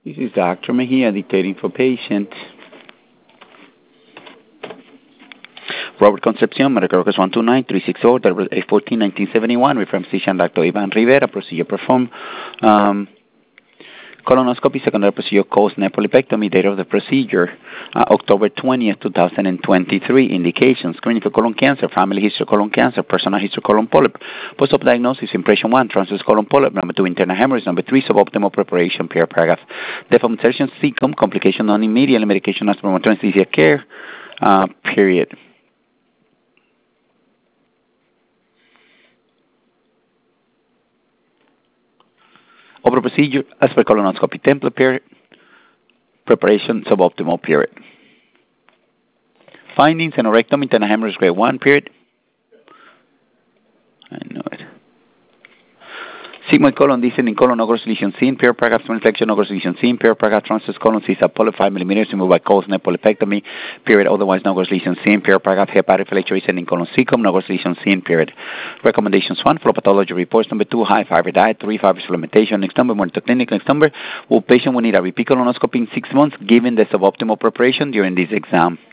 This is Dr. Mejia dictating for patient. Robert Concepcion, medical records 129-360, 814-1971, with physician Dr. Ivan Rivera, procedure performed. Colonoscopy, secondary procedure, cause nephrolepectomy, date of the procedure, October 20th, 2023. Indications, screening for colon cancer, family history of colon cancer, personal history of colon polyp, post-op diagnosis, impression 1, transverse colon polyp, number 2, internal hemorrhage, number 3, suboptimal preparation, period paragraph. Death of insertion, cecum, complication non-immediate, medication aspirin, anesthesia care, period. Over procedure, as per colonoscopy template period, preparation suboptimal period. Findings, aneurysm, internal hemorrhage grade 1 period. I know it. Sigmoid colon, descending colon, no gross lesion seen, period paragraph, small infection, no gross lesion seen, period paragraph, transverse colon, cyst polyp 5 millimeters, removed by cause nephrolepectomy, period, otherwise no gross lesion seen, period paragraph, hepatic filtration, descending colon, cecum, no gross lesion seen, period. Recommendations 1, flow pathology reports, number 2, high fiber diet, 3, fiber supplementation, next number, monitor clinic, next number, will patient will need a repeat colonoscopy in 6 months, given the suboptimal preparation during this exam.